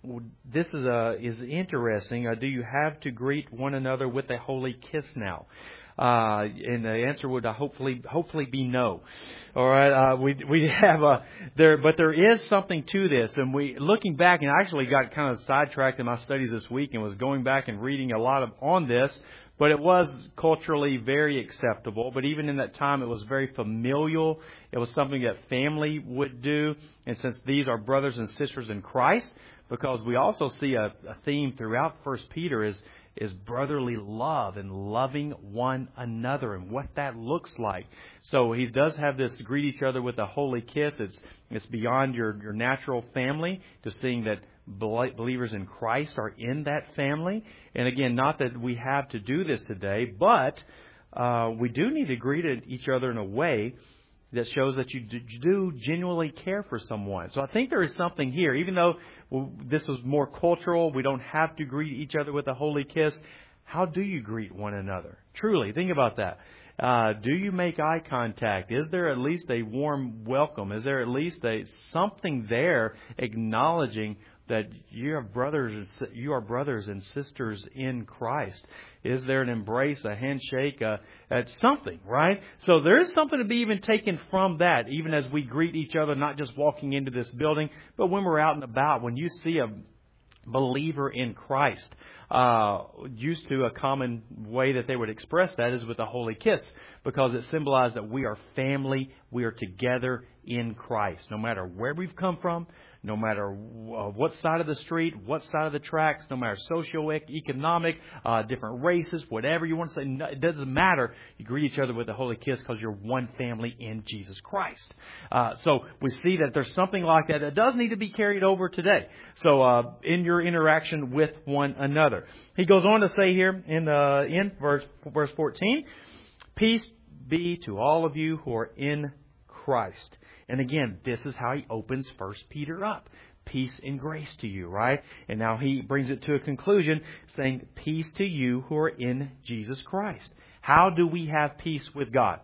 this is uh, is interesting. Uh, do you have to greet one another with a holy kiss now? Uh, and the answer would uh, hopefully hopefully be no. All right, uh, we we have a there, but there is something to this. And we looking back, and I actually got kind of sidetracked in my studies this week, and was going back and reading a lot of on this. But it was culturally very acceptable. But even in that time, it was very familial. It was something that family would do. And since these are brothers and sisters in Christ, because we also see a, a theme throughout First Peter is is brotherly love and loving one another and what that looks like. So he does have this greet each other with a holy kiss. It's it's beyond your, your natural family to seeing that believers in Christ are in that family. And again, not that we have to do this today, but uh, we do need to greet each other in a way that shows that you do genuinely care for someone. So I think there is something here. Even though this was more cultural, we don't have to greet each other with a holy kiss. How do you greet one another? Truly, think about that. Uh, do you make eye contact? Is there at least a warm welcome? Is there at least a something there acknowledging that you are brothers, you are brothers and sisters in Christ? Is there an embrace, a handshake, a, a something, right? So there is something to be even taken from that, even as we greet each other, not just walking into this building, but when we're out and about. When you see a believer in Christ, uh, used to a common way that they would express that is with a holy kiss, because it symbolizes that we are family, we are together in Christ, no matter where we've come from. No matter what side of the street, what side of the tracks, no matter socio-economic, uh, different races, whatever you want to say, no, it doesn't matter. You greet each other with a holy kiss because you're one family in Jesus Christ. Uh, so we see that there's something like that that does need to be carried over today. So uh, in your interaction with one another. He goes on to say here in, uh, in verse, verse fourteen, peace be to all of you who are in Christ. And again, this is how he opens First Peter up. Peace and grace to you, right? And now he brings it to a conclusion saying, peace to you who are in Jesus Christ. How do we have peace with God?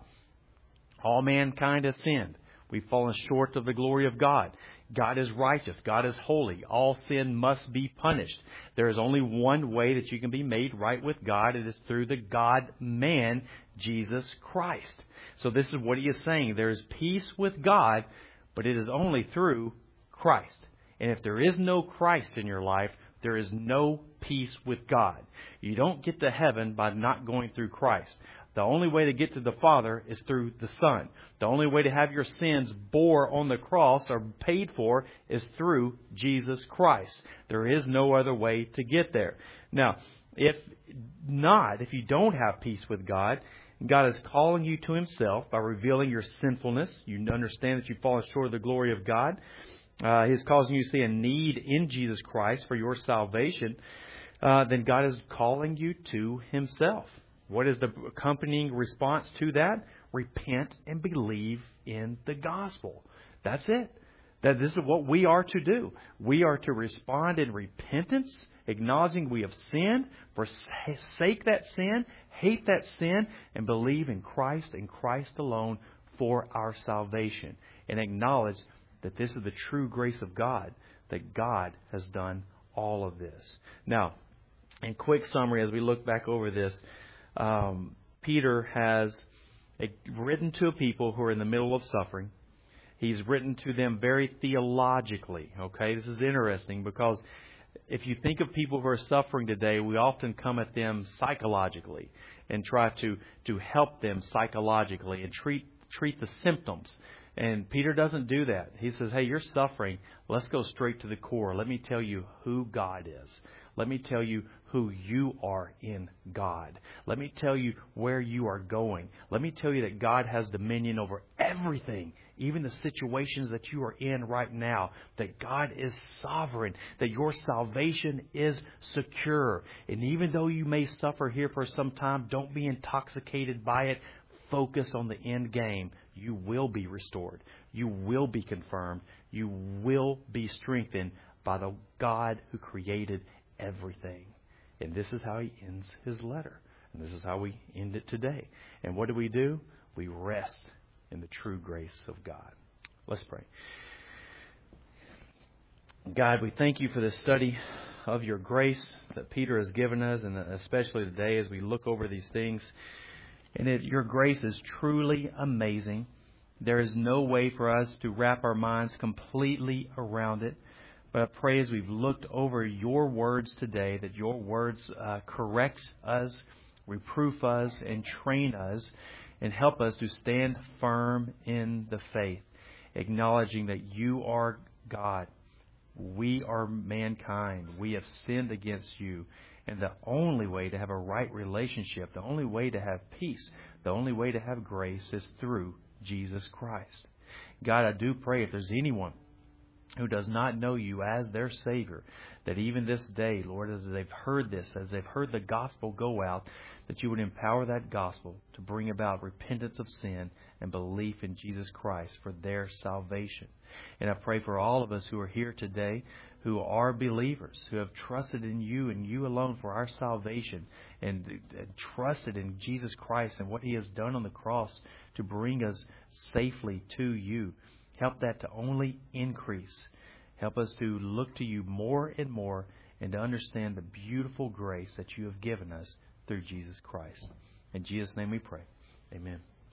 All mankind has sinned. We've fallen short of the glory of God. God is righteous. God is holy. All sin must be punished. There is only one way that you can be made right with God. It is through the God-man, Jesus Christ. So this is what he is saying. There is peace with God, but it is only through Christ. And if there is no Christ in your life, there is no peace with God. You don't get to heaven by not going through Christ. The only way to get to the Father is through the Son. The only way to have your sins bore on the cross or paid for is through Jesus Christ. There is no other way to get there. Now, if not, if you don't have peace with God, God is calling you to Himself by revealing your sinfulness. You understand that you've fallen short of the glory of God. Uh, He's causing you to see a need in Jesus Christ for your salvation. Uh, then God is calling you to Himself. What is the accompanying response to that? Repent and believe in the gospel. That's it. That this is what we are to do. We are to respond in repentance, acknowledging we have sinned, forsake that sin, hate that sin, and believe in Christ and Christ alone for our salvation. And acknowledge that this is the true grace of God, that God has done all of this. Now, in quick summary, as we look back over this, Um, Peter has a, written to a people who are in the middle of suffering. He's written to them very theologically. Okay, this is interesting because if you think of people who are suffering today, we often come at them psychologically and try to, to help them psychologically and treat treat the symptoms. And Peter doesn't do that. He says, hey, you're suffering. Let's go straight to the core. Let me tell you who God is. Let me tell you who you are in God. Let me tell you where you are going. Let me tell you that God has dominion over everything, even the situations that you are in right now, that God is sovereign, that your salvation is secure. And even though you may suffer here for some time, don't be intoxicated by it. Focus on the end game. You will be restored. You will be confirmed. You will be strengthened by the God who created everything. And this is how he ends his letter. And this is how we end it today. And what do we do? We rest in the true grace of God. Let's pray. God, we thank you for this study of your grace that Peter has given us, and especially today as we look over these things. And it, your grace is truly amazing. There is no way for us to wrap our minds completely around it. But I pray as we've looked over your words today, that your words uh, correct us, reproof us, and train us, and help us to stand firm in the faith, acknowledging that you are God. We are mankind. We have sinned against you. And the only way to have a right relationship, the only way to have peace, the only way to have grace is through Jesus Christ. God, I do pray if there's anyone who does not know you as their Savior, that even this day, Lord, as they've heard this, as they've heard the gospel go out, that you would empower that gospel to bring about repentance of sin and belief in Jesus Christ for their salvation. And I pray for all of us who are here today who are believers, who have trusted in you and you alone for our salvation, and, and trusted in Jesus Christ and what He has done on the cross to bring us safely to you. Help that to only increase. Help us to look to you more and more and to understand the beautiful grace that you have given us through Jesus Christ. In Jesus' name we pray. Amen.